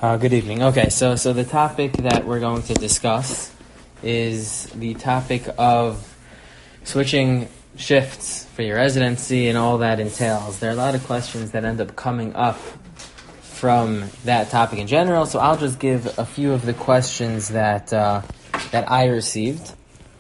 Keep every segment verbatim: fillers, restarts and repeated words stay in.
Uh, good evening. Okay, so so the topic that we're going to discuss is the topic of switching shifts for your residency and all that entails. There are a lot of questions that end up coming up from that topic in general, so I'll just give a few of the questions that uh, that I received,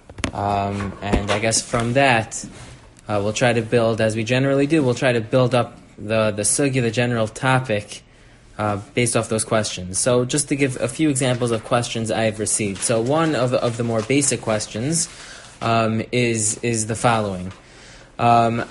um, and I guess from that uh, we'll try to build, as we generally do, we'll try to build up the the sugya, the general topic, Uh, based off those questions. So just to give a few examples of questions I've received. So one of, of the more basic questions um, is is the following. Um,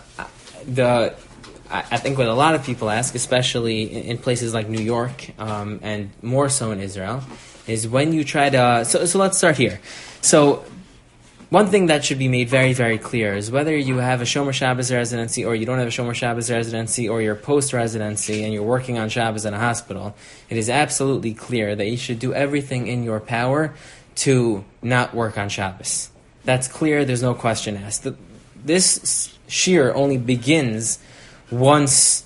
the I, I think what a lot of people ask, especially in, in places like New York um, and more so in Israel, is when you try to... So, so let's start here. So one thing that should be made very, very clear is whether you have a Shomer Shabbos residency or you don't have a Shomer Shabbos residency or you're post-residency and you're working on Shabbos in a hospital, it is absolutely clear that you should do everything in your power to not work on Shabbos. That's clear, there's no question asked. This shear only begins once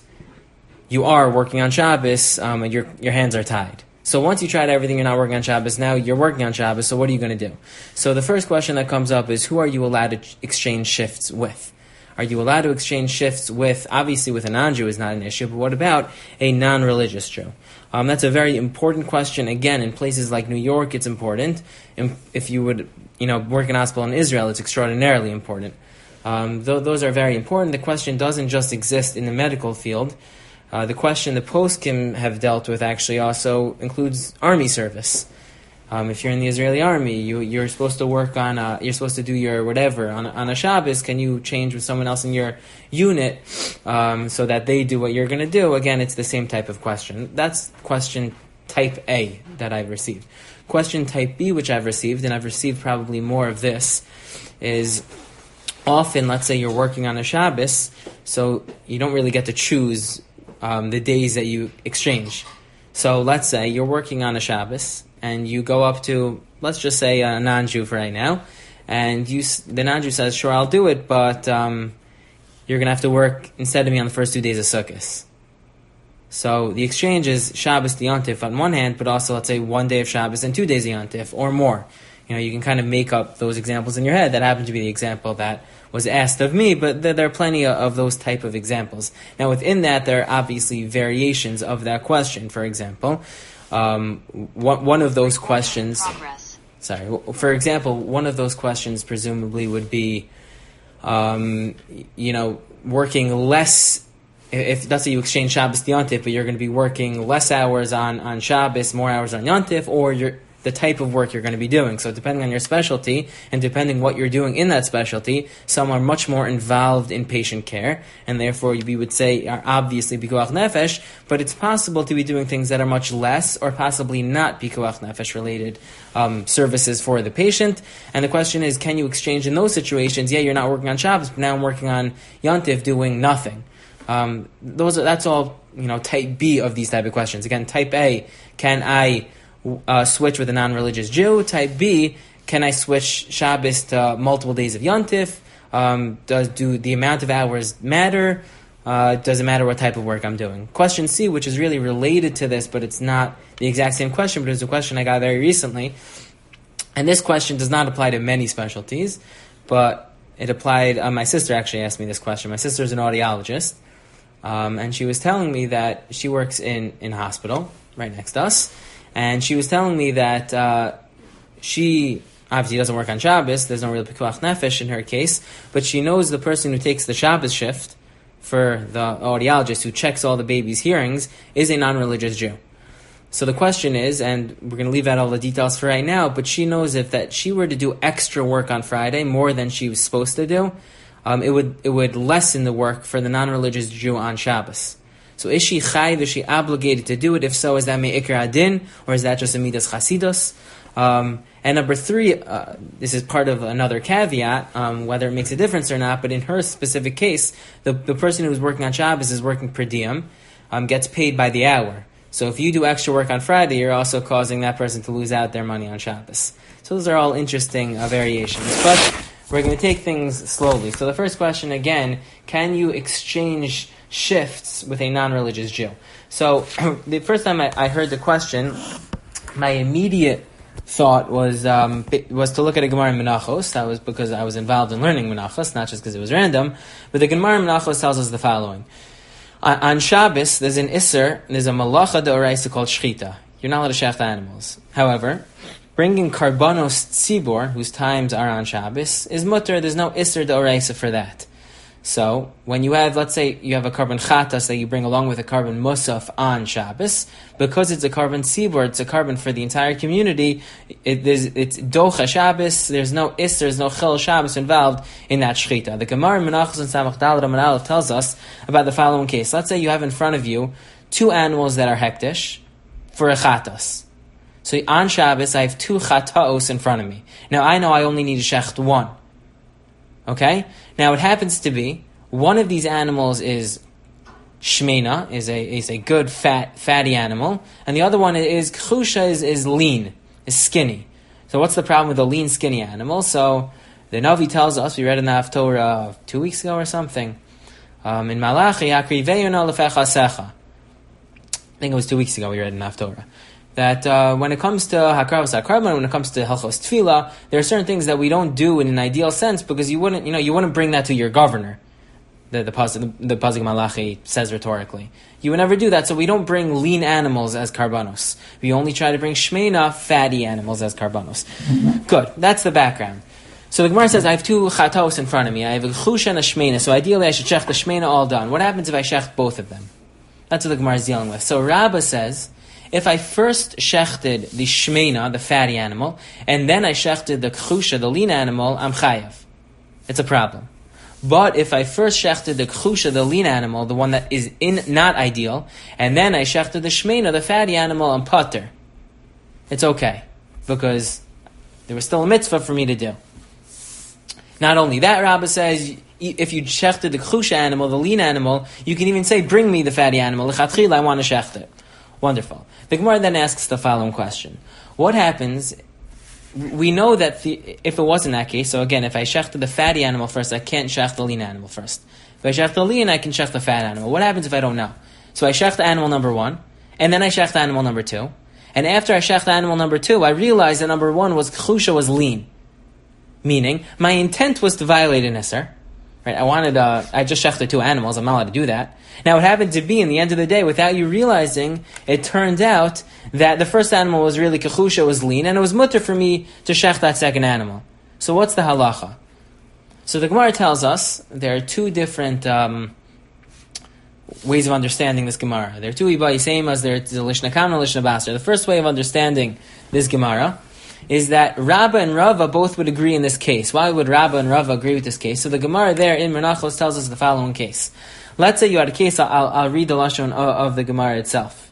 you are working on Shabbos um, and your your hands are tied. So once you tried everything, you're not working on Shabbos, now you're working on Shabbos, so what are you going to do? So the first question that comes up is, who are you allowed to exchange shifts with? Are you allowed to exchange shifts with, obviously with a non-Jew is not an issue, but what about a non-religious Jew? Um, that's a very important question. Again, in places like New York, it's important. And if you would, you know, work in a hospital in Israel, it's extraordinarily important. Um, th- those are very important. The question doesn't just exist in the medical field. Uh, the question the poskim have dealt with actually also includes army service. Um, if you're in the Israeli army, you, you're supposed to work on, a, you're supposed to do your whatever on a, on a Shabbos. Can you change with someone else in your unit um, so that they do what you're going to do? Again, it's the same type of question. That's question type A that I've received. Question type B, which I've received, and I've received probably more of this, is often, let's say you're working on a Shabbos, so you don't really get to choose Um, the days that you exchange. So let's say you're working on a Shabbos and you go up to, let's just say a non-Jew for right now, and you the non-Jew says, sure, I'll do it, but um, you're going to have to work instead of me on the first two days of Sukkot. So the exchange is Shabbos to Yontif on one hand, but also let's say one day of Shabbos and two days of Yontif or more. You know, you can kind of make up those examples in your head. That happened to be the example that was asked of me, but there, there are plenty of those type of examples. Now, within that, there are obviously variations of that question. For example, um, one, one of those questions... Progress. Sorry. For example, one of those questions presumably would be, um, you know, working less... If let's say you exchange Shabbos to Yontif, but you're going to be working less hours on, on Shabbos, more hours on Yontif, or you're... the type of work you're going to be doing. So depending on your specialty and depending what you're doing in that specialty, some are much more involved in patient care, and therefore we would say are obviously pikuach nefesh, but it's possible to be doing things that are much less or possibly not pikuach nefesh related um, services for the patient. And the question is, can you exchange in those situations? Yeah, you're not working on Shabbos, but now I'm working on Yontif doing nothing. Um, those are, that's all, you know, type B of these type of questions. Again, type A, can I Uh, switch with a non-religious Jew? Type B, can I switch Shabbos to multiple days of Yontif? Um, does do the amount of hours matter? Uh, does it matter what type of work I'm doing? Question C, which is really related to this, but it's not the exact same question, but it's a question I got very recently. And this question does not apply to many specialties, but it applied, uh, my sister actually asked me this question. My sister is an audiologist, um, and she was telling me that she works in, in a hospital right next to us. And she was telling me that uh, she obviously doesn't work on Shabbos. There's no real pikuach nefesh in her case, but she knows the person who takes the Shabbos shift for the audiologist who checks all the baby's hearings is a non-religious Jew. So the question is, and we're going to leave out all the details for right now, but she knows if that she were to do extra work on Friday, more than she was supposed to do, um, it would it would lessen the work for the non-religious Jew on Shabbos. So is she chayiv, is she obligated to do it? If so, is that me'ikar adin, or is that just a midas chasidus? Um, and number three, uh, this is part of another caveat, um, whether it makes a difference or not, but in her specific case, the, the person who's working on Shabbos is working per diem, um, gets paid by the hour. So if you do extra work on Friday, you're also causing that person to lose out their money on Shabbos. So those are all interesting uh, variations. But we're going to take things slowly. So the first question, again, can you exchange shifts with a non-religious Jew. So the first time I, I heard the question, my immediate thought was um, was to look at a Gemara in Menachos. That was because I was involved in learning Menachos, not just because it was random. But the Gemara in Menachos tells us the following. On, on Shabbos, there's an Isser, there's a Malacha d'Oraisa called Shchita. You're not allowed to shecht animals. However, bringing Karbanos Tzibor, whose times are on Shabbos, is mutter. There's no Isser d'Oraisa for that. So, when you have, let's say, you have a carbon chatas that you bring along with a carbon musaf on Shabbos, because it's a carbon tzibor, it's a carbon for the entire community, it, it's docha Shabbos, there's no is, there's no chil Shabbos involved in that shchita. The Gemara in Menachos and Samach Daled Amud Aleph tells us about the following case. Let's say you have in front of you two animals that are hektish for a chatas. So on Shabbos, I have two chataos in front of me. Now I know I only need to shecht one. Okay? Now it happens to be one of these animals is shmena, is a is a good fat fatty animal, and the other one is kchusha, is, is lean, is skinny. So what's the problem with a lean, skinny animal? So the Navi tells us, we read in the Haftorah two weeks ago or something, um, in Malachi, Akriveyuna lefechasecha. I think it was two weeks ago we read in the Haftorah. That uh, when it comes to Hakravas HaKarban, when it comes to Halchos Tefillah, there are certain things that we don't do in an ideal sense because you wouldn't, you know, you wouldn't bring that to your governor. The the Pasuk the Pasuk Malachi says rhetorically, you would never do that. So we don't bring lean animals as karbanos. We only try to bring shmeina, fatty animals as karbanos. Mm-hmm. Good. That's the background. So the Gemara says I have two chatos in front of me. I have a chusha and a shmeina. So ideally I should shech the shmeina all done. What happens if I shech both of them? That's what the Gemara is dealing with. So Rabbah says, if I first shechted the shmeina, the fatty animal, and then I shechted the kchusha, the lean animal, I'm chayav. It's a problem. But if I first shechted the kchusha, the lean animal, the one that is in not ideal, and then I shechted the shmeina, the fatty animal, I'm pater. It's okay. Because there was still a mitzvah for me to do. Not only that, Rabbah says, if you shechted the kchusha animal, the lean animal, you can even say, bring me the fatty animal. L'chatchila, I want to shecht it. Wonderful. The Gemara then asks the following question. What happens, we know that the, if it wasn't that case, so again, if I shechted the fatty animal first, I can't shech the lean animal first. If I shech the lean, I can shech the fat animal. What happens if I don't know? So I shech the animal number one, and then I shech the animal number two, and after I shech the animal number two, I realized that number one was, kchusha was lean. Meaning, my intent was to violate an iser. Right? I wanted, uh, I just shechted two animals, I'm not allowed to do that. Now, it happened to be, in the end of the day, without you realizing, it turned out that the first animal was really kechusha, was lean, and it was mutter for me to shech that second animal. So what's the halacha? So the Gemara tells us there are two different um, ways of understanding this Gemara. There are two Ibai same as there is the Lishna Kamna, Lishna Basra. The first way of understanding this Gemara is that Rabbah and Rava both would agree in this case. Why would Rabbah and Rava agree with this case? So the Gemara there in Menachos tells us the following case. Let's say you had a case, I'll, I'll read the Lashon of, of the Gemara itself.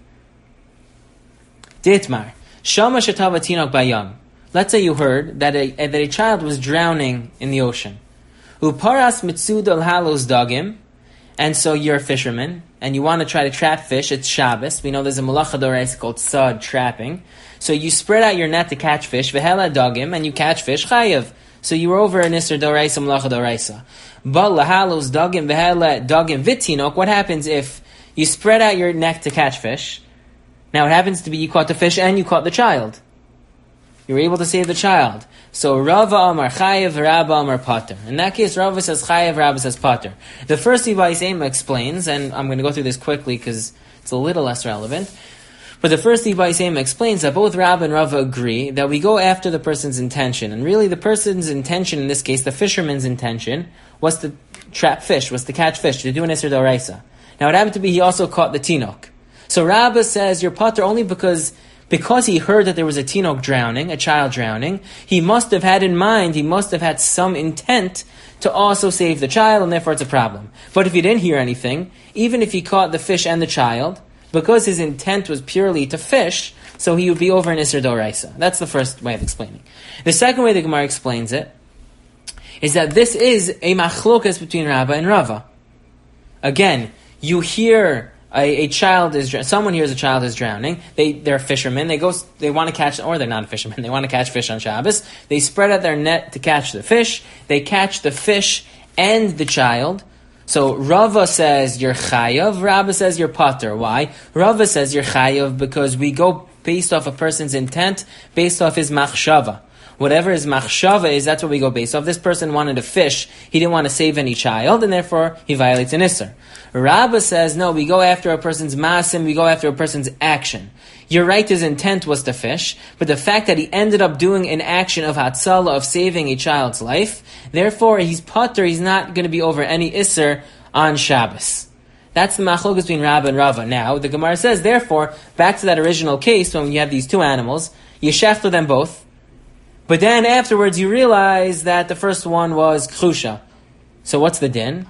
Ditmar, Shama Shetava Tinok Bayam. Let's say you heard that a, that a child was drowning in the ocean. Uparas Mitsud al Halos Dagim, and so you're a fisherman, and you want to try to trap fish, it's Shabbos. We know there's a Malacha d'Oraisa called Tzad, trapping. So you spread out your net to catch fish, Vehela Dagim, and you catch fish, Chayav. So you were over an Isser d'Oraisa, Malacha d'Oraisa. But lahalos dagim v'hela dagim v'tinok. What happens if you spread out your neck to catch fish? Now it happens to be you caught the fish and you caught the child. You were able to save the child. So Rava Amar Chayev, Rabba Amar Pater. In that case, Rava says Chayev, Rabba says Pater. The first Ibai Seima explains, and I'm going to go through this quickly because it's a little less relevant. But the first Ibai Seima explains that both Rab and Rava agree that we go after the person's intention. And really the person's intention, in this case, the fisherman's intention, was to trap fish, was to catch fish, to do an Isser d'Oraisa. Now it happened to be he also caught the Tinok. So Rabbah says you're Pater only because because he heard that there was a Tinok drowning, a child drowning, he must have had in mind, he must have had some intent to also save the child, and therefore it's a problem. But if he didn't hear anything, even if he caught the fish and the child, because his intent was purely to fish, so he would be over an Isser d'Oraisa. That's the first way of explaining. The second way the Gemara explains it is that this is a machlokas between Rabbah and Rava. Again, you hear a, a child is someone hears a child is drowning. They they're fishermen. They go they want to catch, or they're not a fisherman. They want to catch fish on Shabbos. They spread out their net to catch the fish. They catch the fish and the child. So Rava says you're chayav, Rabba says you're pater. Why? Rava says you're chayav because we go based off a person's intent, based off his machshava. Whatever his machshava is, that's what we go based off. This person wanted a fish, he didn't want to save any child, and therefore he violates an isser. Rabba says, no, we go after a person's masim, we go after a person's action. You're right, his intent was to fish, but the fact that he ended up doing an action of hatzala, of saving a child's life, therefore he's pater, he's not going to be over any isser on Shabbos. That's the machlokas between Rabba and Rava. Now, the Gemara says, therefore, back to that original case, when you have these two animals, you shechta them both, but then afterwards you realize that the first one was kchusha. So what's the din?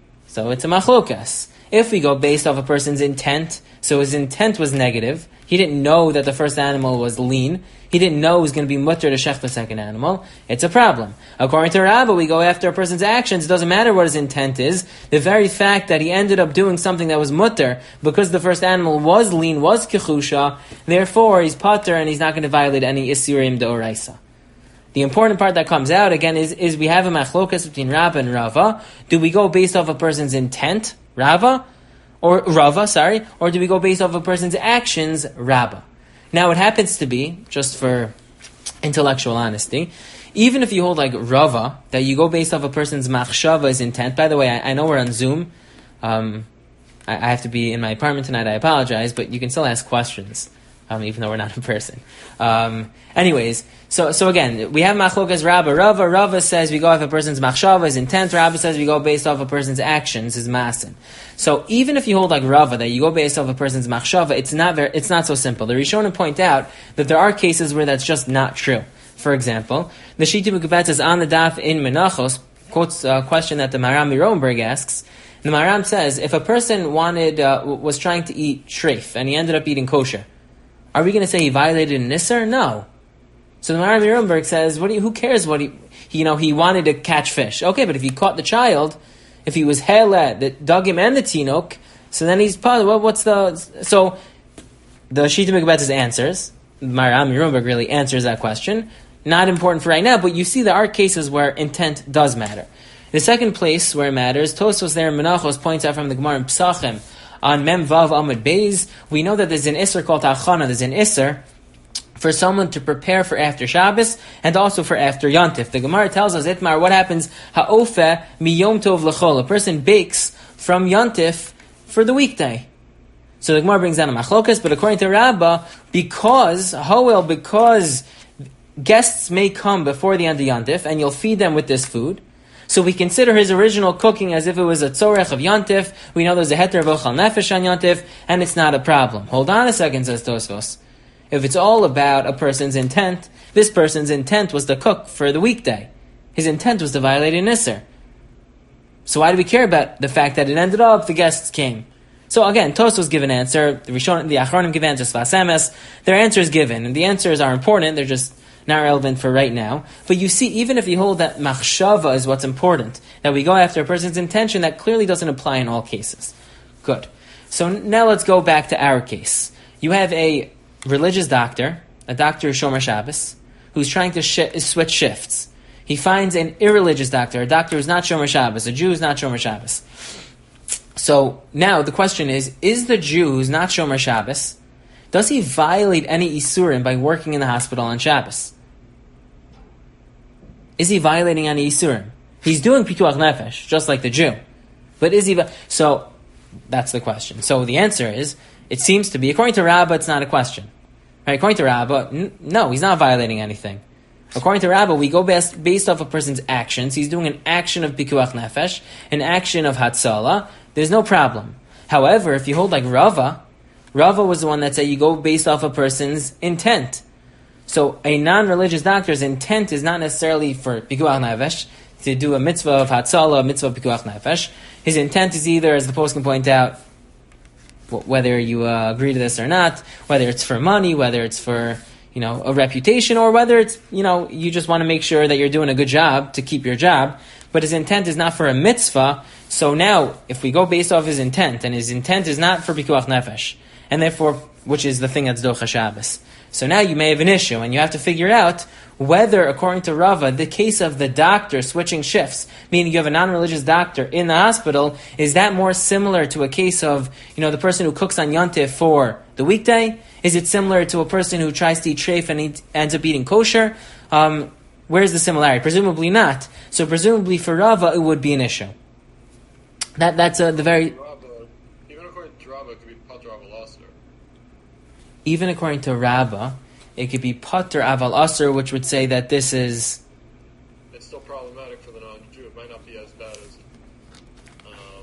So it's a machlokas. If we go based off a person's intent, so his intent was negative, he didn't know that the first animal was lean, he didn't know he was going to be mutter to shech the second animal, it's a problem. According to Rabba, we go after a person's actions, it doesn't matter what his intent is, the very fact that he ended up doing something that was mutter, because the first animal was lean, was kechusha, therefore he's pater and he's not going to violate any isurim deoraisa. The important part that comes out, again, is, is we have a machlokas between Rabba and Rava. Do we go based off a person's intent, Rava, or Rava, sorry, or do we go based off a person's actions, Rabba? Now, it happens to be, just for intellectual honesty, even if you hold like Rava, that you go based off a person's machshava's intent. By the way, I, I know we're on Zoom. Um, I, I have to be in my apartment tonight. I apologize, but you can still ask questions. Um, even though we're not in person. Um, anyways, so so again, we have machlokas Rabba, Rava. Rava says we go off a person's machshava, his intent. Rabba says we go based off a person's actions, his masin. So even if you hold like Rava, that you go based off a person's machshava, it's not very, it's not so simple. The Rishonim point out that there are cases where that's just not true. For example, the Shita Mekubetz is on the daf in Menachos, quotes a question that the Maram Mironberg asks. The Maram says, if a person wanted, uh, was trying to eat treif, and he ended up eating kosher, are we going to say he violated an isser? No. So the Maram Mironberg says, "What do you, who cares what he, he, you know, he wanted to catch fish. Okay, but if he caught the child, if he was hele, that dug him and the tinok, so then he's part well, what's the, so the Shita Mekubetz answers, Maram Mironberg really answers that question. Not important for right now, but you see there are cases where intent does matter. The second place where it matters, Tosfos there in Menachos points out from the Gemara in Psachim, on Mem Vav Amud Beis, we know that there's an Isser called Achana, there's an Isser for someone to prepare for after Shabbos and also for after Yontif. The Gemara tells us, Itmar, what happens? Ha'ofe mi Yom Tov l'chol. A person bakes from Yontif for the weekday. So the Gemara brings down a machlokas, but according to Rabbah, because, Hoel, because guests may come before the end of Yontif and you'll feed them with this food, so we consider his original cooking as if it was a tzorech of Yontif. We know there's a heter of ochal nefesh on Yontif, and it's not a problem. Hold on a second, says Tosfos. If it's all about a person's intent, this person's intent was to cook for the weekday. His intent was to violate an isser. So why do we care about the fact that it ended up the guests came? So again, Tosfos give an answer, the Rishon, the Achronim give answers, Vasemes. Their answer is given, and the answers are important, they're just not relevant for right now. But you see, even if you hold that machshava is what's important, that we go after a person's intention, that clearly doesn't apply in all cases. Good. So now let's go back to our case. You have a religious doctor, a doctor Shomer Shabbos, who's trying to sh- switch shifts. He finds an irreligious doctor, a doctor who's not Shomer Shabbos, a Jew who's not Shomer Shabbos. So now the question is, is the Jew who's not Shomer Shabbos, does he violate any isurim by working in the hospital on Shabbos? Is he violating any isurim? He's doing pituach nefesh, just like the Jew. But is he... Vi- so, that's the question. So the answer is, it seems to be, according to Rabbah, it's not a question. Right? According to Rabbah, n- no, he's not violating anything. According to Rabbah, we go based, based off a person's actions. He's doing an action of pituach nefesh, an action of hatzala. There's no problem. However, if you hold like Rava, Rava was the one that said you go based off a person's intent. So a non-religious doctor's intent is not necessarily for pikuach nefesh, to do a mitzvah of hatzala, a mitzvah of pikuach nefesh. His intent is either, as the post can point out, whether you uh, agree to this or not, whether it's for money, whether it's for, you know, a reputation, or whether it's, you know, you just want to make sure that you're doing a good job to keep your job. But his intent is not for a mitzvah. So now, if we go based off his intent, and his intent is not for pikuach nefesh, and therefore which is the thing that's Docha Shabbos. So now you may have an issue, and you have to figure out whether, according to Rava, the case of the doctor switching shifts, meaning you have a non-religious doctor in the hospital, is that more similar to a case of, you know, the person who cooks on Yontif for the weekday? Is it similar to a person who tries to eat treif and eat, ends up eating kosher? Um, where's the similarity? Presumably not. So presumably for Rava, it would be an issue. That That's uh, the very... Even according to Rava, it could be Pater Aval Aser. Even according to Rava, it could be Pater Aval Aser, which would say that this is... It's still problematic for the non-Jew. It might not be as bad as um,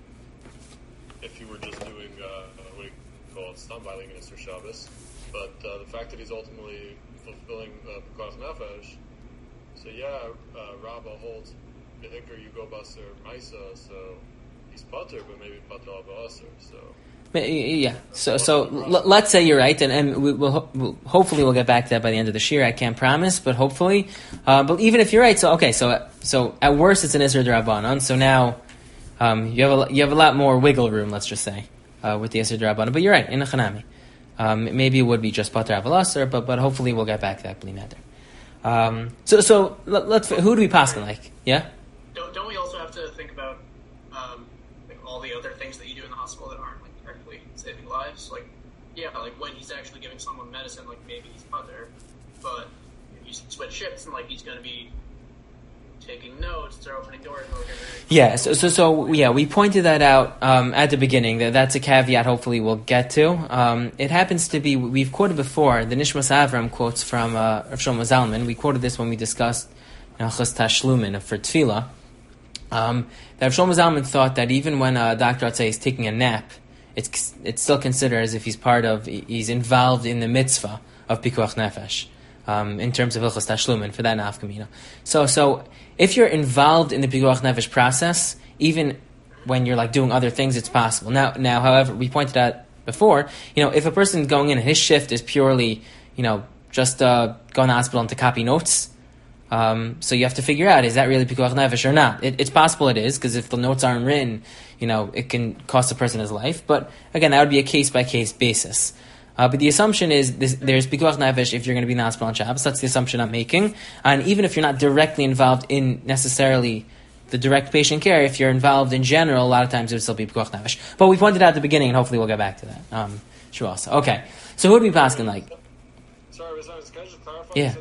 if you were just doing, uh, what do you call it, Stam violating Isser Shabbos. But uh, the fact that he's ultimately fulfilling uh, Pekuach Nefesh, so yeah, uh, Rava holds the Hikr Yugo Baser Maisa, so he's Pater, but maybe Pater Aval Aser, so... Yeah, so so l- let's say you're right, and, and we, we'll, we'll hopefully we'll get back to that by the end of the year. I can't promise, but hopefully. Uh, but even if you're right, so okay, so so at worst it's an Isser D'Rabbanan. So now um, you have a you have a lot more wiggle room, let's just say, uh, with the Isser D'Rabbanan. But you're right, in a Chanami, um, maybe it would be just Pater Aval Aser, but but hopefully we'll get back to that Bli Neder. Um, so so let, let's who do we pass like? Yeah. Don't don't we also have to think about um, like all the other things that you do in the hospital that aren't like directly saving lives? Like, yeah, like when he's actually giving someone medicine, like maybe he's Pater, but if you switch shifts and like he's going to be taking notes or opening doors or whatever. Yeah, so, so so yeah, we pointed that out um, at the beginning. That that's a caveat. Hopefully, we'll get to. Um, it happens to be we've quoted before. The Nishmas Avram quotes from uh, Rav Shlomo Zalman. We quoted this when we discussed Hilchos Tashlumin for Tefillah. Um, that Rav Shlomo Zalman thought that even when a doctor, let's say, is taking a nap, it's it's still considered as if he's part of, he's involved in the mitzvah of Pikuach Nefesh, um, in terms of Hilchos Tashlumin, for that nafkamina. So, so if you're involved in the Pikuach Nefesh process, even when you're like doing other things, it's possible. Now, now, however, we pointed out before, you know, if a person going in and his shift is purely, you know, just uh, going to the hospital and to copy notes, Um, so you have to figure out, is that really Pikuach Nefesh or not? It, it's possible it is, because if the notes aren't written, you know, it can cost a person his life. But again, that would be a case-by-case basis. Uh, but the assumption is this, there's Pikuach Nefesh if you're going to be in the hospital on Shabbos. That's the assumption I'm making. And even if you're not directly involved in necessarily the direct patient care, if you're involved in general, a lot of times it would still be Pikuach Nefesh. But we pointed out at the beginning, and hopefully we'll get back to that. Um, sure also. Okay. So who would be paskin like? Sorry, sorry, can I just clarify? Yeah.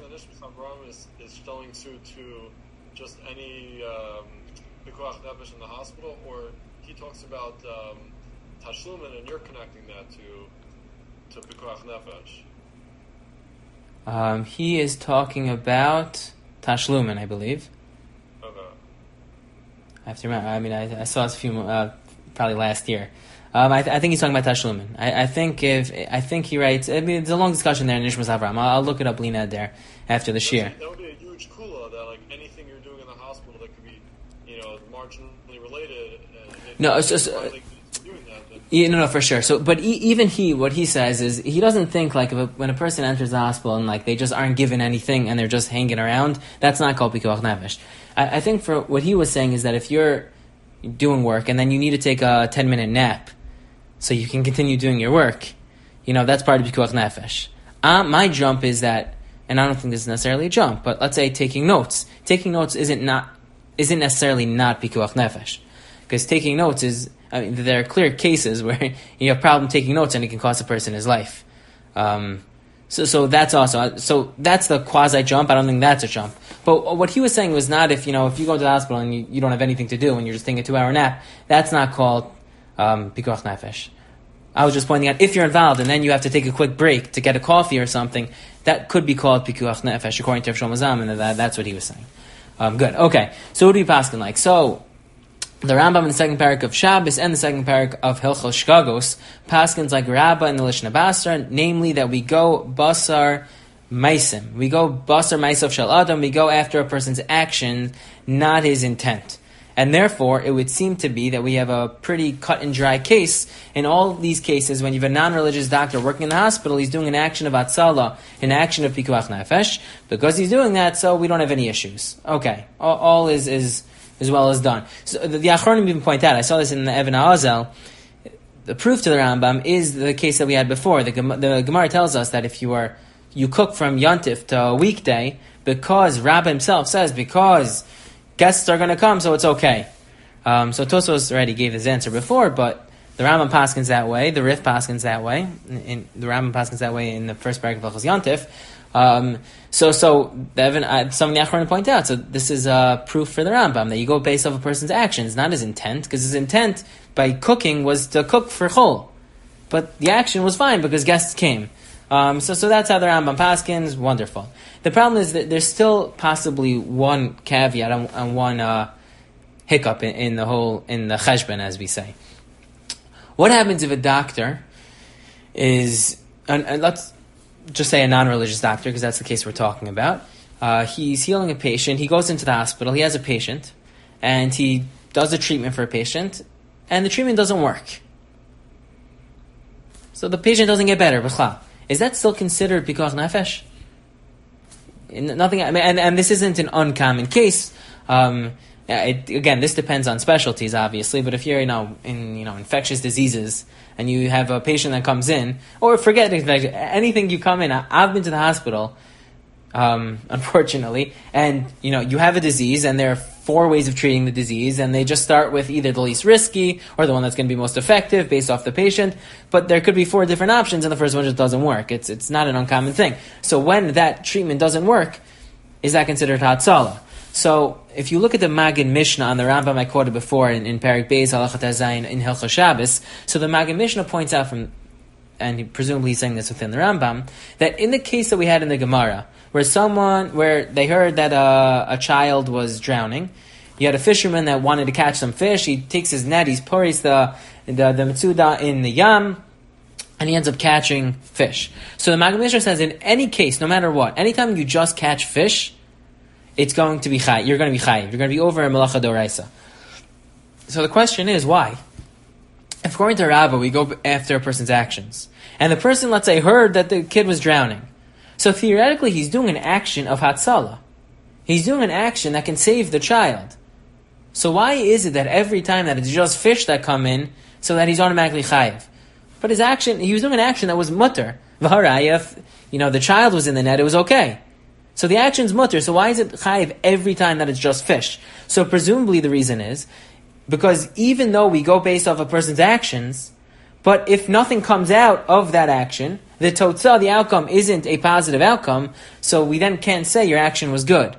Selling to to just any um, Pikuach Nefesh in the hospital, or he talks about um, Tashlumin and you're connecting that to to Pikuach Nefesh? Um, he is talking about Tashlumin, I believe. Okay. I have to remember. I mean, I, I saw this a few uh, probably last year. Um, I, th- I think he's talking about Tashlumin. I, I think if I think he writes. I mean, there's a long discussion there in Nishmas Avram. I'll, I'll look it up, Bli Neder, after the shir. That would be a huge kula that like anything you're doing in the hospital that could be, you know, marginally related. And no, so, so, like doing that, then... yeah, no, no, for sure. So, but he, even he, what he says is he doesn't think like if a, when a person enters the hospital and like they just aren't given anything and they're just hanging around, that's not called Pikuach Nefesh. I, I think for what he was saying is that if you're doing work and then you need to take a ten minute nap so you can continue doing your work, you know, that's part of Pikuach Nefesh. Uh, my jump is that, and I don't think this is necessarily a jump, but let's say taking notes. Taking notes isn't not isn't necessarily not Pikuach Nefesh. Because taking notes is, I mean, there are clear cases where you have a problem taking notes and it can cost a person his life. Um, so so that's also, so that's the quasi-jump. I don't think that's a jump. But what he was saying was not if, you know, if you go to the hospital and you, you don't have anything to do and you're just taking a two-hour nap, that's not called um, Pikuach Nefesh. I was just pointing out, if you're involved and then you have to take a quick break to get a coffee or something, that could be called Pikuach Nefesh, according to Rav Shlomo Zalman, and that, that's what he was saying. Um, good. Okay. So what do we paskin like? So, the Rambam in the second parak of Shabbos and the second parak of Hilchos Shkagos paskins like Rabbah in the Lishna Basra, namely that we go basar maisim. We go basar maisav shel adam. We go after a person's action, not his intent. And therefore, it would seem to be that we have a pretty cut and dry case. In all these cases, when you have a non-religious doctor working in the hospital, he's doing an action of Atzala, an action of Pikuach Nefesh. Because he's doing that, so we don't have any issues. Okay, all, all is, is as well as done. So the, the Achronim even point out, I saw this in the Even HaOzel, the proof to the Rambam is the case that we had before. The, the Gemara tells us that if you are you cook from Yontif to a weekday, because Rabbi himself says, because guests are going to come, so it's okay. Um, so Tosfos already gave his answer before, but the Rambam paskins that way, the Rif paskins that way, in, in, the Rambam paskins that way in the first paragraph of Yontif. Um, so, so Evan, uh, some of the Achronim point out. So, this is uh, proof for the Rambam that you go based off a person's actions, not his intent, because his intent by cooking was to cook for chol, but the action was fine because guests came. Um, so, so that's how the Rambam paskins. Wonderful. The problem is that there's still possibly one caveat and, and one uh, hiccup in, in the whole in the cheshbon, as we say. What happens if a doctor is, and, and let's just say a non-religious doctor, because that's the case we're talking about. Uh, he's healing a patient. He goes into the hospital. He has a patient, and he does a treatment for a patient, and the treatment doesn't work. So the patient doesn't get better. B'chla. Is that still considered pikuach nefesh? Nothing. I mean, and, and this isn't an uncommon case. Um, it, again, this depends on specialties, obviously. But if you're, you know, in you know infectious diseases, and you have a patient that comes in, or forget infection, anything you come in. I, I've been to the hospital, um, unfortunately, and you know you have a disease, and there are four ways of treating the disease, and they just start with either the least risky or the one that's going to be most effective based off the patient. But there could be four different options, and the first one just doesn't work. It's it's not an uncommon thing. So when that treatment doesn't work, is that considered Hatzalah? So if you look at the Magen Mishnah on the Rambam I quoted before in, in Perek Beis Halachat Hazayin in Hilchos Shabbos, so the Magen Mishnah points out from, and he, presumably he's saying this within the Rambam, that in the case that we had in the Gemara, where someone, where they heard that uh, a child was drowning, you had a fisherman that wanted to catch some fish. He takes his net, he's puris the the, the Metzuda in the Yam, and he ends up catching fish. So the Magen Mishnah says, in any case, no matter what, anytime you just catch fish, it's going to be chay. You're going to be chayiv. You're going to be over in Melacha Doraisa. So the question is, why? If according to Rava, we go after a person's actions, and the person, let's say, heard that the kid was drowning, so theoretically he's doing an action of Hatzalah. He's doing an action that can save the child. So why is it that every time that it's just fish that come in, so that he's automatically chayiv? But his action, he was doing an action that was mutter. V'harayah, you know, the child was in the net, it was okay. So the action's mutter, so why is it chayiv every time that it's just fish? So presumably the reason is, because even though we go based off a person's actions, but if nothing comes out of that action, the totzah, the outcome, isn't a positive outcome, so we then can't say your action was good.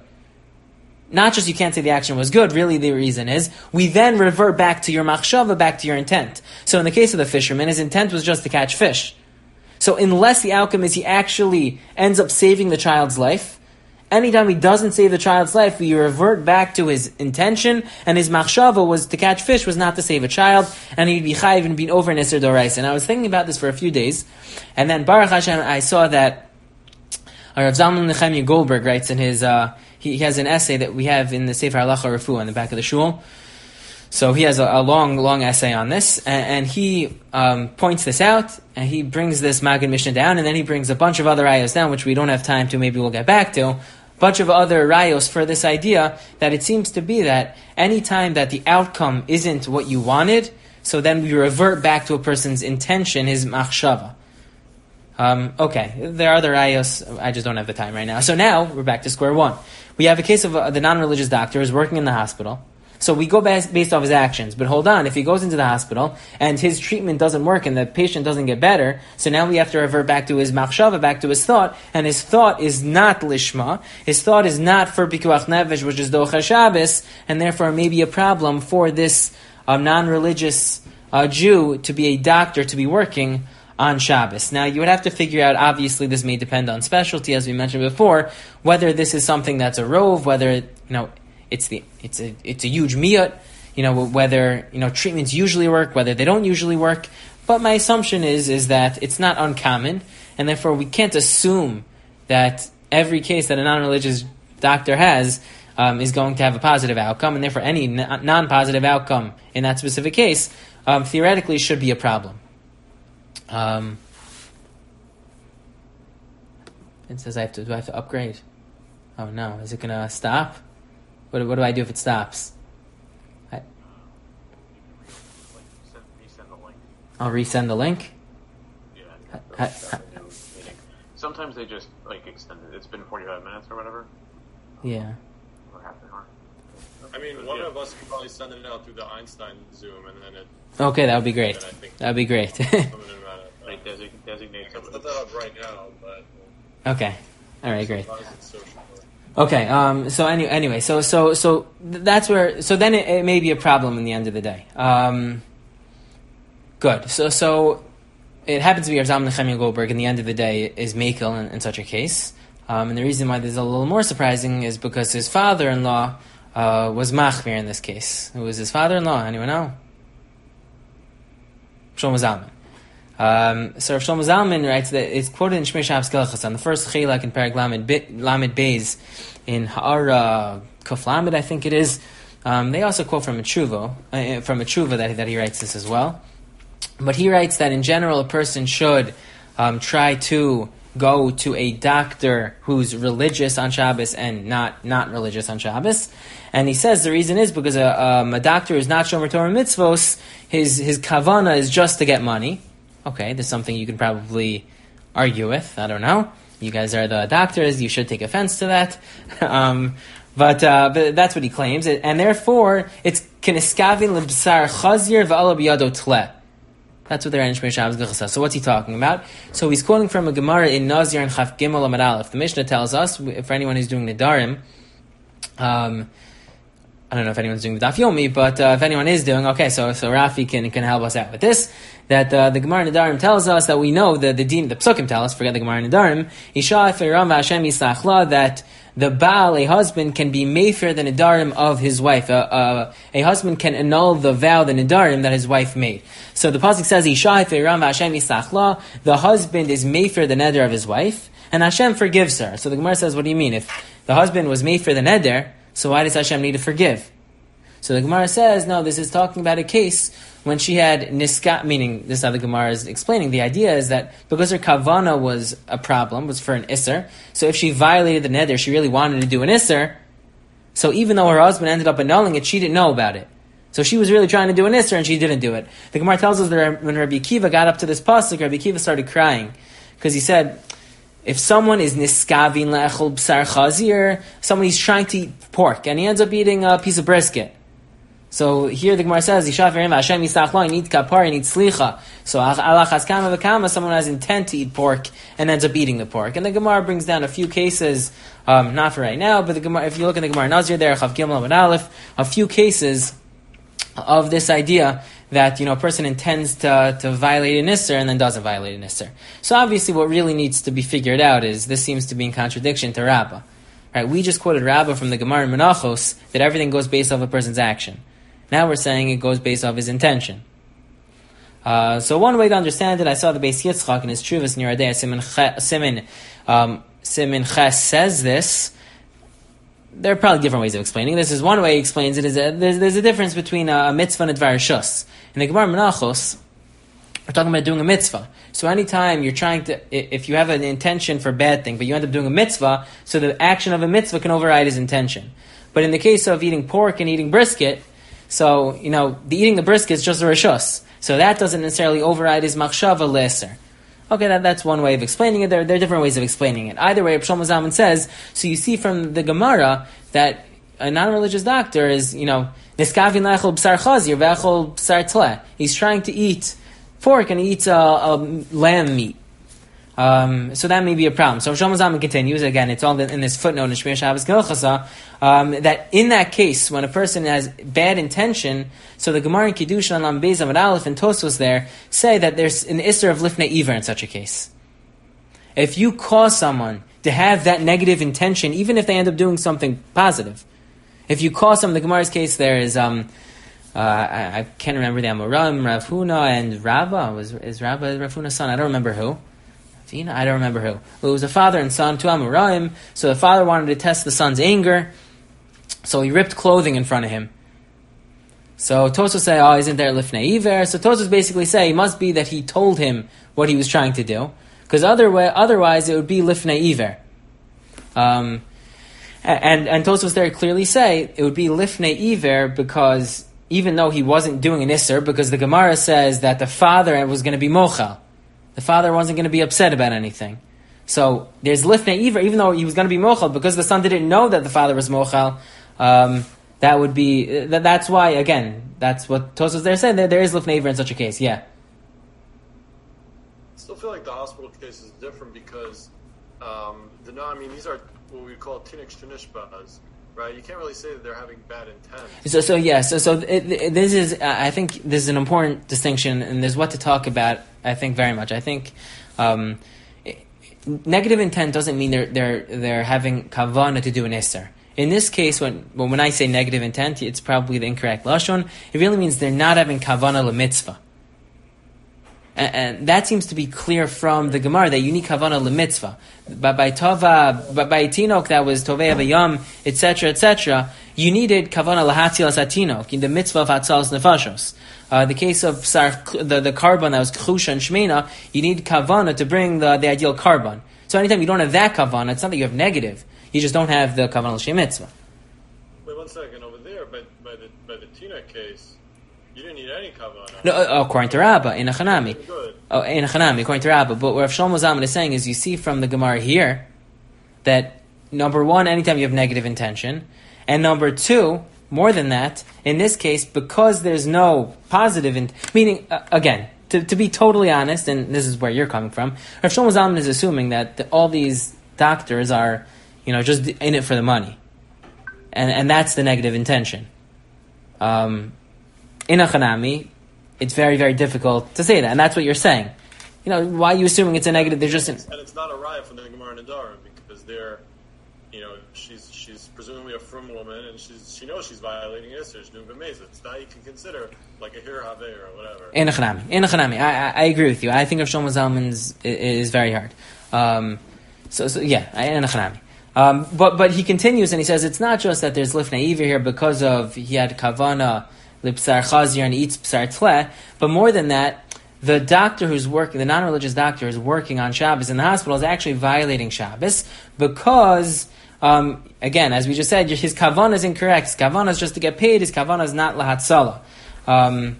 Not just you can't say the action was good, really the reason is, we then revert back to your machshava, back to your intent. So in the case of the fisherman, his intent was just to catch fish. So unless the outcome is he actually ends up saving the child's life, anytime he doesn't save the child's life, we revert back to his intention, and his machshava was to catch fish, was not to save a child, and he'd be chayiv and be over in Isser Doraisa. And I was thinking about this for a few days, and then Baruch Hashem, I saw that Rav Zalman Nechemia Goldberg writes in his, uh, he, he has an essay that we have in the Sefer Halacha Refuah on the back of the shul. So he has a, a long, long essay on this, and, and he um, points this out, and he brings this Magen Mishnah down, and then he brings a bunch of other rayos down, which we don't have time to, maybe we'll get back to, bunch of other rayos for this idea that it seems to be that any time that the outcome isn't what you wanted, so then we revert back to a person's intention, his machshava. Um, okay, there are other rayos, I just don't have the time right now. So now, we're back to square one. We have a case of uh, the non-religious doctor who's working in the hospital. So we go based, based off his actions. But hold on, if he goes into the hospital and his treatment doesn't work and the patient doesn't get better, so now we have to revert back to his machshava, back to his thought, and his thought is not lishma, his thought is not for pikuach nefesh, which is docha Shabbos, and therefore may be a problem for this uh, non-religious uh, Jew to be a doctor, to be working on Shabbos. Now, you would have to figure out, obviously this may depend on specialty, as we mentioned before, whether this is something that's a rove, whether, you know, It's the it's a it's a huge miyut, you know, whether you know treatments usually work, whether they don't usually work. But my assumption is is that it's not uncommon, and therefore we can't assume that every case that a non-religious doctor has um, is going to have a positive outcome, and therefore any n- non-positive outcome in that specific case um, theoretically should be a problem. Um, it says I have to do I have to upgrade. Oh no, is it going to stop? What, what do I do if it stops? I, I'll resend the link. Yeah. Ha- That's ha- a new meeting. Sometimes they just like extend it. It's been forty-five minutes or whatever. Yeah. Or half an hour. I mean, But one yeah. of us could probably send it out through the Einstein Zoom, and then it. Okay, that would be great. Then I think That would be great. some of them out of, uh, Like desi- designate I can somebody. set that up right now, but Okay. All right, great. sometimes it's social. Okay. Um. So any, anyway, so so so th- that's where. So then it, it may be a problem in the end of the day. Um. Good. So so it happens to be Rav Zalman Nechemia Goldberg. In the end of the day, is Mekel in, in such a case. Um. And the reason why this is a little more surprising is because his father-in-law uh, was Machmir in this case. Who was his father-in-law? Anyone know? Shlomo Zalman. Um, so Rav Shlomo Zalman writes that it's quoted in Shmir Shabbos Kelchas on the first chilak in Perek Lamed, Lamed Beis in Ha'ara Kuf Lamed, I think it is. Um, they also quote from a tshuva, uh, from a tshuva that, that he writes this as well. But he writes that in general a person should um, try to go to a doctor who's religious on Shabbos and not not religious on Shabbos. And he says the reason is because a, um, a doctor who's not Shomer Torah Mitzvos, his his kavana is just to get money. Okay, there's something you can probably argue with. I don't know. You guys are the doctors. You should take offense to that. um, but, uh, but that's what he claims. And therefore, it's keniskavin lebsar chazir v'ala biyado tle. That's what they're in Shmir Shabbos Gechasa. So what's he talking about? So he's quoting from a Gemara in Nazir and Chaf Gimel Amar Aleph. The Mishnah tells us, for anyone who's doing the Darim, um, I don't know if anyone's doing the Daf Yomi, but uh, if anyone is doing, okay, so so Rafi can can help us out with this. That uh, the Gemara Nedarim tells us that we know the the Din, the Psukim tell us. Forget the Gemara Nedarim. Isha Efiram Hashem Yisachla, that the Baal, a husband, can be mefer the Nedarim of his wife. Uh, uh, a husband can annul the vow, the Nedarim that his wife made. So the pasuk says Isha Efiram Hashem Yisachla. The husband is mefer the neder of his wife, and Hashem forgives her. So the Gemara says, what do you mean? If the husband was mefer the neder, so why does Hashem need to forgive? So the Gemara says, no, this is talking about a case when she had niska, meaning this is how the Gemara is explaining. The idea is that because her kavana was a problem, was for an isser, so if she violated the neder, she really wanted to do an isser, so even though her husband ended up annulling it, she didn't know about it. So she was really trying to do an isser and she didn't do it. The Gemara tells us that when Rabbi Akiva got up to this pasuk, Rabbi Akiva started crying because he said, if someone is niskavin le'echol b'sar chazir, someone he's trying to eat pork and he ends up eating a piece of brisket. So here the Gemara says, Isha Ferim Hashem Yisachla, he needs kapar, he needs slicha. So Allah Chaskama V'Kama, someone has intent to eat pork and ends up eating the pork. And the Gemara brings down a few cases, um, not for right now, but the Gemara, if you look at the Gemara Nazir there, Chav Gimel Amud Aleph, a few cases of this idea that, you know, a person intends to, to violate an Isser and then doesn't violate an Isser. So obviously what really needs to be figured out is, this seems to be in contradiction to Rabbah. Right? We just quoted Rabbah from the Gemara in Menachos that everything goes based off a person's action. Now we're saying it goes based off his intention. Uh, so one way to understand it, I saw the Beis Yitzchak in his Truvas in Yeradei Simin um, Simin Ches says this. There are probably different ways of explaining this. Is one way he explains it is a, there's, there's a difference between a, a mitzvah and a dvar shus. In the Gemara Menachos, we're talking about doing a mitzvah. So anytime you're trying to, if you have an intention for a bad thing, but you end up doing a mitzvah, so the action of a mitzvah can override his intention. But in the case of eating pork and eating brisket, so, you know, the eating the brisket is just a rishus. So that doesn't necessarily override his machshava leser. Okay, that, that's one way of explaining it. There, there are different ways of explaining it. Either way, Rav Shlomo Zalman says, so you see from the Gemara that a non-religious doctor is, you know, niskavin lechol b'sar chazir v'echol b'sar tleh. He's trying to eat pork and he eats a, a lamb meat. Um, so that may be a problem. So Shlomo Zalman continues, again, it's all in this footnote in Shmir Shabbos Gilchasa, um, that in that case, when a person has bad intention, so the Gemara in Kiddushin on Lam Beis Amud Aleph and Tosfos there say that there's an Isser of Lifnei Iver in such a case. If you cause someone to have that negative intention, even if they end up doing something positive, if you cause someone, the Gemara's case there is, um, uh, I, I can't remember the Amoram, Rav Huna and Rabbah, was, is Rabbah Rav Huna's son? I don't remember who. I don't remember who. Well, it was a father and son, two Amoraim. So the father wanted to test the son's anger, so he ripped clothing in front of him. So Tosfos say, oh, isn't there Lifnei Iver? So Tosfos basically say, it must be that he told him what he was trying to do, because other otherwise it would be Lifnei Iver. Um, and and Tosfos there clearly say it would be Lifnei Iver because, even though he wasn't doing an Isser, because the Gemara says that the father was going to be Mochel. The father wasn't going to be upset about anything. So there's Lifnei Iver, even though he was going to be Mochel, because the son didn't know that the father was Mochel, um, that would be, that, that's why, again, that's what Tosfos there said, that there is Lifnei Iver in such a case, yeah. I still feel like the hospital case is different because, um, the no, I mean, these are what we call Tinik Shanishbaz, right? You can't really say that they're having bad intent. So, so yeah, so, so it, it, this is, uh, I think this is an important distinction, and there's what to talk about, I think, very much. I think, um, negative intent doesn't mean they're they're they're having kavana to do an isser. In this case, when when when I say negative intent, it's probably the incorrect lashon. It really means they're not having kavana lemitzvah, and, and that seems to be clear from the Gemara that you need kavana lemitzvah. But by tova, but by tinok that was tovei v'yam, et cetera, et cetera. You needed kavana lahatzilas atinok in the mitzvah of hatzalas nefashos. Uh, the case of sar, the, the carbon that was chusha and shmena, you need kavana to bring the, the ideal carbon. So anytime you don't have that kavana, it's not that you have negative. You just don't have the kavana l'shem mitzvah. Wait one second. Over there, by, by the by the Tina case, you didn't need any kavana. No, uh, according to Rabbah, in a Chanami. Good. Oh, in a Chanami, according to Rabbah. But what Rav Shlomo Zalman is saying is you see from the Gemara here that, number one, anytime you have negative intention, and number two, more than that, in this case, because there's no positive, in, meaning, uh, again, to, to be totally honest, and this is where you're coming from, Rav Shlomo Zalman is assuming that the, all these doctors are, you know, just in it for the money. And and that's the negative intention. Um, in a Chanami, it's very, very difficult to say that, and that's what you're saying. You know, why are you assuming it's a negative? They're just... In, and it's not a riot from the Gemara and Nadarim, because they're, you know, she's she's presumably a frum woman, and she's she knows she's violating Isser. She's doing b'mezid. So that you can consider like a hir haveh or whatever. In a Chanami. In a Chanami. I, I, I agree with you. I think of Shlomo Zalman's is very hard. Um, so, so, yeah, in a Chanami. Um, but, but he continues and he says it's not just that there's Lifnei Iver here because of he had Kavana, Lipsar Chazir, and he eats Psar Tleh, but more than that, the doctor who's working, the non-religious doctor who's working on Shabbos in the hospital is actually violating Shabbos because, um, again, as we just said, his Kavana is incorrect. His Kavana is just to get paid. His Kavana is not Lahatzala. Um,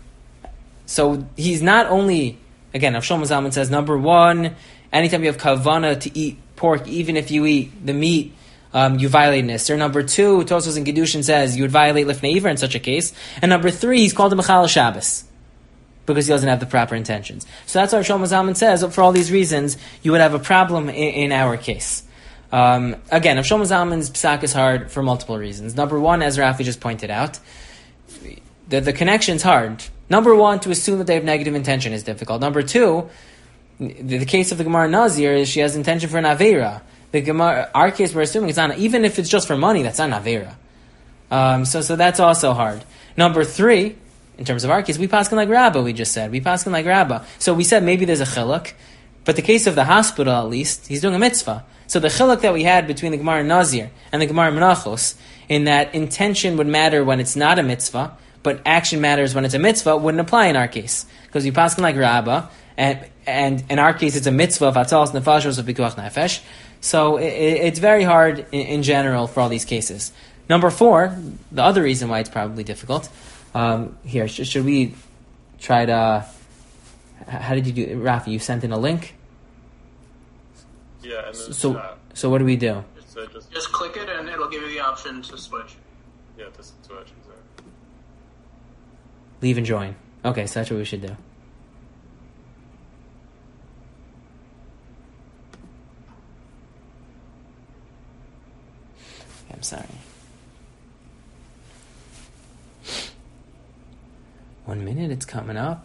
so he's not only, again, Rav Shlomo Zalman says, number one, anytime you have Kavana to eat pork, even if you eat the meat, um, you violate Nisr. Number two, Tosfos in Kedushin says you would violate Lifnei Iver in such a case. And number three, he's called a Mechal Shabbos because he doesn't have the proper intentions. So that's why Shlomo Zalman says, for all these reasons, you would have a problem in, in our case. Um, again, if Shlomo Zalman's psak is hard for multiple reasons. Number one, as Rafi just pointed out, the, the connection's hard. Number one, to assume that they have negative intention is difficult. Number two, the, the case of the Gemara Nazir is she has intention for an Aveira. The Gemara, our case, we're assuming it's not, even if it's just for money, that's not an Aveira. Um, so, so that's also hard. Number three, in terms of our case, we paskin like Rabbah, we just said. We paskin like Rabbah. So we said maybe there's a chiluk, but the case of the hospital, at least, he's doing a mitzvah. So the chiluk that we had between the Gemara Nazir and the Gemara Menachos, in that intention would matter when it's not a mitzvah, but action matters when it's a mitzvah, wouldn't apply in our case. Because we paskin like Rabbah, and, and in our case it's a mitzvah of atzalas nefashos of pikuach nefesh. So it, it's very hard in, in general for all these cases. Number four, the other reason why it's probably difficult, um, here, sh- should we try to, how did you do, Rafi, you sent in a link? Yeah, and then So, chat. so what do we do? So just, Just click it and it'll give you the option to switch. yeah, to switch. Exactly. Leave and join. Okay, so that's what we should do. I'm sorry. One minute, it's coming up.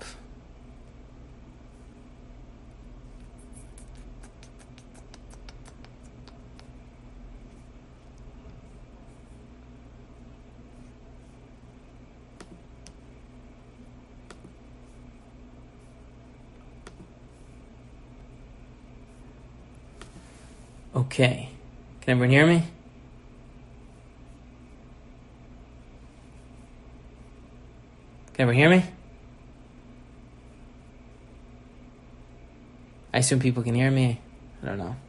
Okay. Can everyone hear me? Can everyone hear me? I assume people can hear me. I don't know.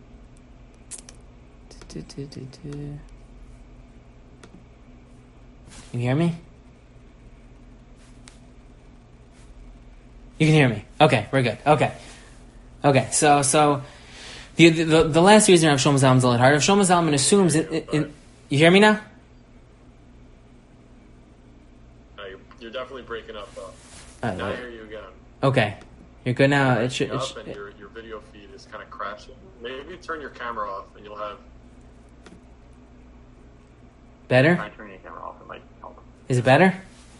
Can you hear me? You can hear me. Okay, we're good. Okay. Okay, so so the the, the last reason Rav Shlomo Zalman is a little hard. Rav Shlomo Zalman assumes in, in, in, you hear me now? No, you're, you're definitely breaking up though. Uh, now I hear you again. Okay. You're good now. It should, it up should, and your, your video feed is kind of crashing. Maybe turn your camera off and you'll have. better? Try turning your camera off. It might help. Is it better?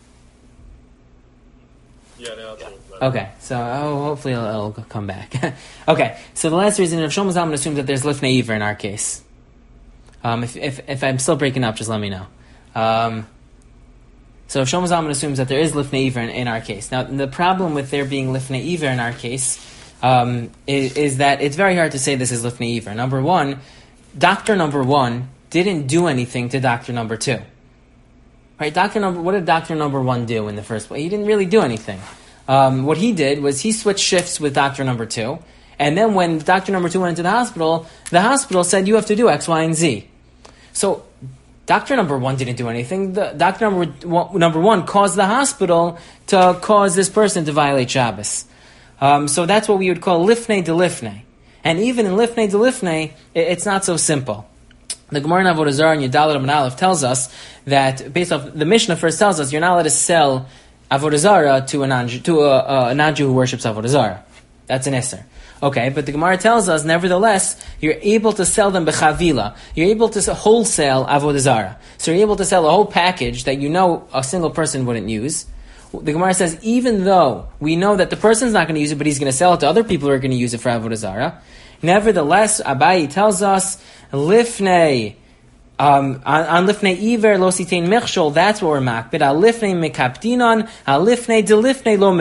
Yeah, now it's a little better. Okay, so oh, hopefully it'll, it'll come back. Okay, so the last reason, Rav Shlomo Zalman assumes that there's lifnei iver in our case. Um, if, if if I'm still breaking up, just let me know. Um, so Rav Shlomo Zalman assumes that there is lifnei iver in, in our case. Now, the problem with there being lifnei iver in our case um, is, is that it's very hard to say this is lifnei iver. Number one, doctor number one didn't do anything to doctor number two. Right, doctor number. What did doctor number one do in the first place? He didn't really do anything. Um, what he did was he switched shifts with doctor number two, and then when doctor number two went into the hospital, the hospital said you have to do X, Y, and Z. So doctor number one didn't do anything. The doctor number one, number one caused the hospital to cause this person to violate Shabbos. Um, so that's what we would call lifnei de lifnei, and even in lifnei de lifnei, it, it's not so simple. The Gemara in Avodah Zarah in Yudalad Amud Aleph tells us that, based off the Mishnah first tells us, you're not allowed to sell Avodah Zarah to a non to a, a non-Jew who worships Avodah Zarah. That's an Isser. Okay, but the Gemara tells us, nevertheless, you're able to sell them bechavila. You're able to wholesale Avodah Zarah. So you're able to sell a whole package that you know a single person wouldn't use. The Gemara says, even though we know that the person's not going to use it, but he's going to sell it to other people who are going to use it for Avodah Zarah, nevertheless, Abayi tells us, Lifnei, um, on, on Lifnei Iver, Lo Sitein Michshol, that's what we're makbid. Al Lifnei Mekabdinon, Al Lifnei De Lifnei Lo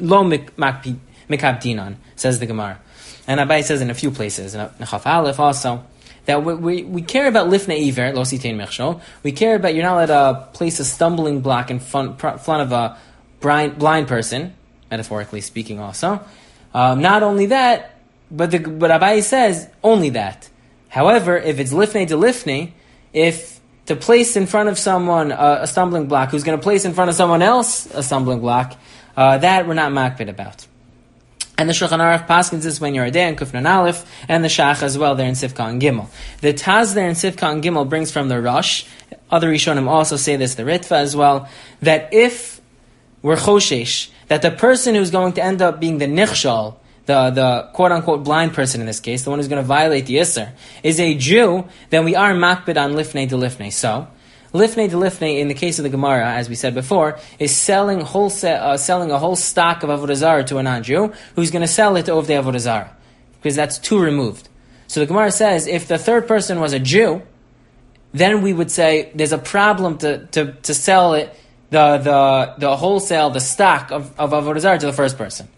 Mekabdinon, says the Gemara. And Abai says in a few places, in Chaf Aleph also, that we, we, we care about Lifnei Iver, Lo Sitein Michshol. We care about, you're not allowed to place a stumbling block in front, front of a blind, blind person, metaphorically speaking also. Um, not only that, but the, but Abai says, only that. However, if it's lifnei de lifnei, if to place in front of someone uh, a stumbling block who's going to place in front of someone else a stumbling block, uh, that we're not makbid about. And the Shulchan Aruch paskins this when you're a day in Kufnan Aleph, and the Shach as well there in Sivka and Gimel. The Taz there in Sivka and Gimel brings from the Rosh, other Rishonim also say this, the Ritva as well, that if we're choshesh, that the person who's going to end up being the nichshal, the, the quote-unquote blind person in this case, the one who's going to violate the Isser, is a Jew, then we are makbid on lifnei de lifnei. So, lifnei de lifnei, in the case of the Gemara, as we said before, is selling wholesale, uh, selling a whole stock of Avodah Zarah to a non-Jew, who's going to sell it to Ovdei Avodah Zarah, because that's two removed. So the Gemara says, if the third person was a Jew, then we would say there's a problem to, to, to sell it, the, the, the wholesale, the stock of, of Avodah Zarah to the first person.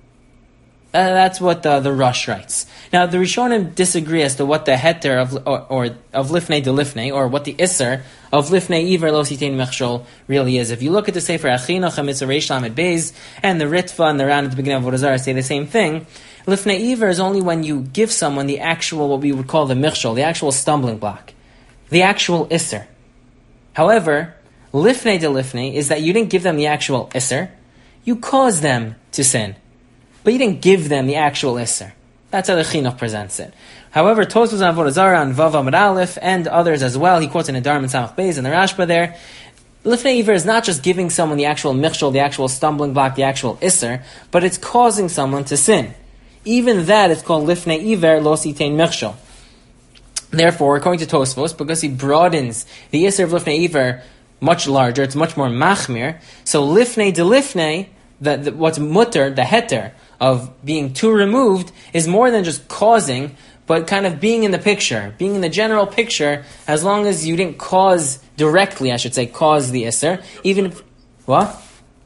Uh, that's what the, the Rosh writes. Now, the Rishonim disagree as to what the heter of or, or of lifnei de lifnei, or what the isser of lifnei iver lo sitein mechshol really is. If you look at the Sefer Achinoch HaMitzvah Reish Lamed Beis and the Ritva and the Ran at the beginning of Avodah Zarah say the same thing, lifnei iver is only when you give someone the actual, what we would call the mechshol, the actual stumbling block, the actual isser. However, lifnei de lifnei is that you didn't give them the actual isser, you caused them to sin. But you didn't give them the actual Isser. That's how the Chinuch presents it. However, Tosfos on Avodah Zarah, on Vav Amud Aleph, and others as well, he quotes in Nedarim and Samach Beis and the Rashba there, Lifnei Iver is not just giving someone the actual Michshol, the actual stumbling block, the actual Isser, but it's causing someone to sin. Even that is called Lifnei Iver Lo Sitein Michshol. Therefore, according to Tosfos, because he broadens the Isser of Lifnei Iver much larger, it's much more machmir, so Lifnei de Lifnei, the, the, what's mutter, the heter, of being too removed is more than just causing, but kind of being in the picture, being in the general picture, as long as you didn't cause directly, I should say, cause the Isser. Even if, what?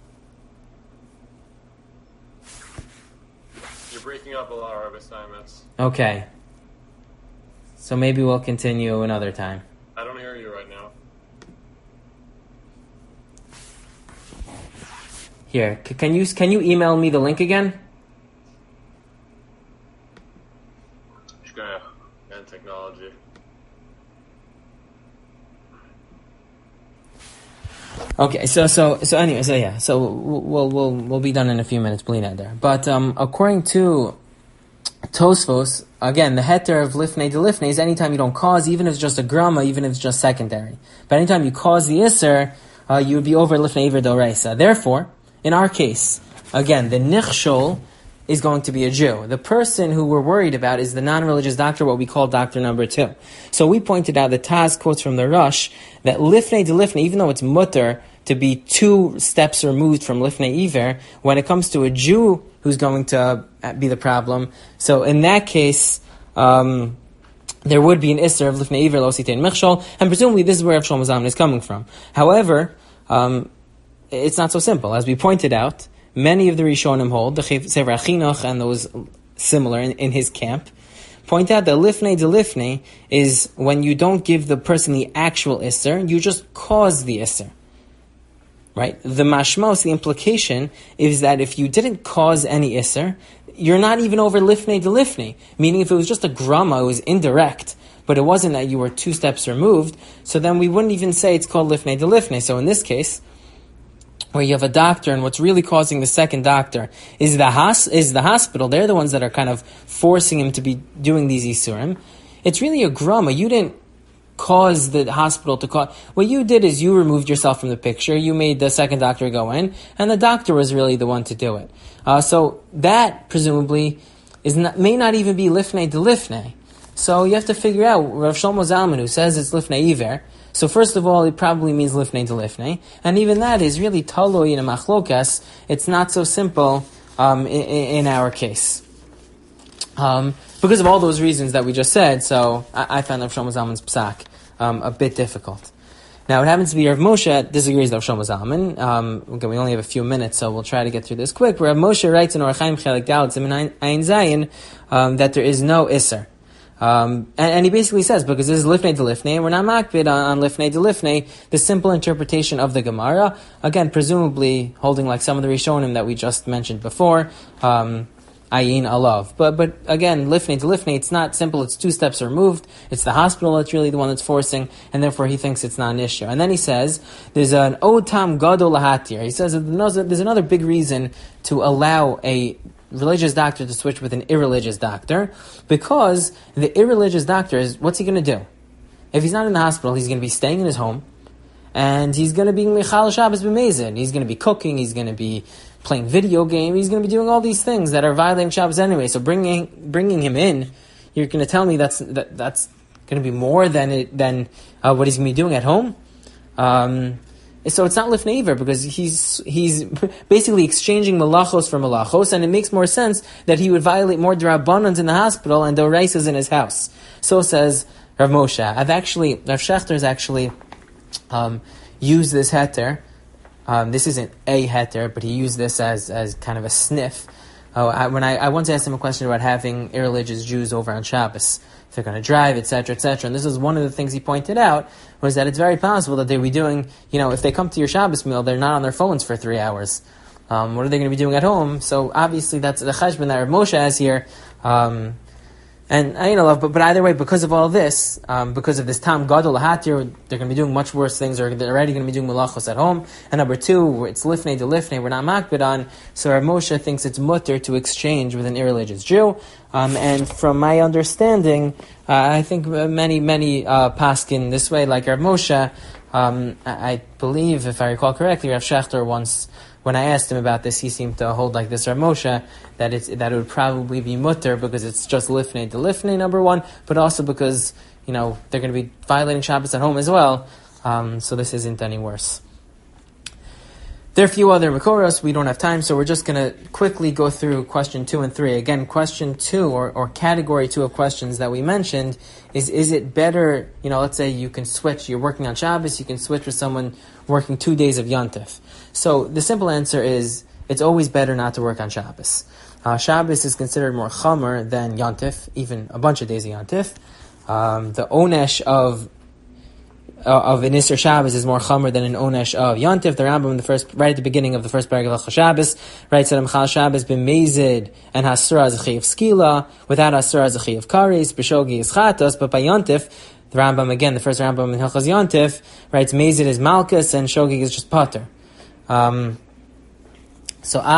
You're breaking up a lot, Rabbi Steinmetz. Okay. So maybe we'll continue another time. I don't hear you right now. Here, c- can you can you email me the link again? And technology. Okay, so so so anyway, so yeah, so we'll we'll we'll be done in a few minutes, bli neder. But um, according to Tosfos, again, the heter of lifnei de lifnei is anytime you don't cause, even if it's just a grama, even if it's just secondary. But anytime you cause the iser, uh, you would be over lifnei iver doreisa. Therefore, in our case, again, the nichshol is going to be a Jew. The person who we're worried about is the non-religious doctor, what we call doctor number two. So we pointed out that Taz quotes from the Rush that lifnei de lifnei, even though it's mutter to be two steps removed from lifnei iver, when it comes to a Jew who's going to be the problem, so in that case, um, there would be an isser of lifnei iver lo sitein michshol, and presumably this is where Rav Shlomo Zalman is coming from. However, um, it's not so simple. As we pointed out, many of the Rishonim hold, the Sefer HaChinuch and those similar in, in his camp, point out that lifnei de lifnei is when you don't give the person the actual isser, you just cause the isser. Right? The mashmos, the implication, is that if you didn't cause any isser, you're not even over lifnei de lifnei. Meaning if it was just a grama, it was indirect, but it wasn't that you were two steps removed, so then we wouldn't even say it's called lifnei de lifnei. So in this case, where you have a doctor, and what's really causing the second doctor is the hos- is the hospital. They're the ones that are kind of forcing him to be doing these isurim. It's really a grama. You didn't cause the hospital to cause. What you did is you removed yourself from the picture. You made the second doctor go in, and the doctor was really the one to do it. Uh, so that presumably is not, may not even be lifnei de lifnei. So you have to figure out Rav Shlomo Zalman, who says it's lifnei iver. So first of all, it probably means lifnei de lifnei, and even that is really taloi in a machlokas. It's not so simple um, in, in our case, um, because of all those reasons that we just said. So I, I found Rav Shlomo Zalman's psak um, a bit difficult. Now it happens to be Rav Moshe disagrees with Rav Shlomo Zalman. Um, okay, we only have a few minutes, so we'll try to get through this quick. Rav Moshe writes in Orach Chaim Chelik Daled Siman Ayin Zayin um, that there is no iser. Um, and, and he basically says, because this is lifnei de lifnei, and we're not makbid on, on lifnei de lifnei, the simple interpretation of the Gemara, again, presumably holding like some of the Rishonim that we just mentioned before, um, ayin alav. But, but again, lifnei de lifnei, it's not simple, it's two steps removed, it's the hospital that's really the one that's forcing, and therefore he thinks it's not an issue. And then he says, there's an otam gadol lahatir. He says that there's another big reason to allow a religious doctor to switch with an irreligious doctor, because the irreligious doctor is, what's he going to do? If he's not in the hospital, he's going to be staying in his home, and he's going to be Michal Shabbos B'mezid. He's going to be cooking, he's going to be playing video game, he's going to be doing all these things that are violating Shabbos anyway. So bringing bringing him in, you're going to tell me that's that, that's going to be more than it, than uh, what he's going to be doing at home? Um... So it's not lifnei iver, because he's he's basically exchanging malachos for malachos, and it makes more sense that he would violate more d'rabbanans in the hospital and doraisas in his house. So says Rav Moshe. I've actually, Rav Shechter has actually um, used this heter. Um, this isn't a heter, but he used this as, as kind of a sniff. Uh, I, when I, I once asked him a question about having irreligious Jews over on Shabbos, if they're going to drive, et cetera, et cetera. And this is one of the things he pointed out, was that it's very possible that they would be doing, you know, if they come to your Shabbos meal, they're not on their phones for three hours. Um, what are they going to be doing at home? So obviously that's the cheshbon that Rav Moshe has here. Um, and, you know, but, but either way, because of all this, um, because of this tam gadol lahatir, they're going to be doing much worse things, or they're already going to be doing malachos at home. And number two, it's lifnei de lifnei, we're not makbid on, so Rav Moshe thinks it's mutter to exchange with an irreligious Jew. Um, and from my understanding, uh, I think many, many uh, paskin this way, like Rav Moshe. Um, I, I believe, if I recall correctly, Rav Shechter once, when I asked him about this, he seemed to hold like this, Rav Moshe, that it's that it would probably be mutter, because it's just lifnei de lifnei, number one, but also because, you know, they're going to be violating Shabbos at home as well, um, so this isn't any worse. There are a few other Makoros, we don't have time, so we're just going to quickly go through question two and three. Again, question two, or, or category two of questions that we mentioned, is is it better, you know, let's say you can switch, you're working on Shabbos, you can switch with someone working two days of Yontif. So the simple answer is, it's always better not to work on Shabbos. Uh, Shabbos is considered more chamer than Yontif, even a bunch of days of Yontif. Um, the onesh of Uh, of an Isser Shabbos is more chamer than an onesh of Yontif. The Rambam, in the first, right at the beginning of the first paragraph of Shabbos, writes that Amchal Shabbos b'mezid and hasura zachi of skila, without hasura zachi of kares, b'shogi is chatos, but by Yontif, The Rambam, again, the first Rambam in Hilchos Yontif, writes Mazid is Malchus and Shogig is just Pater. Um, so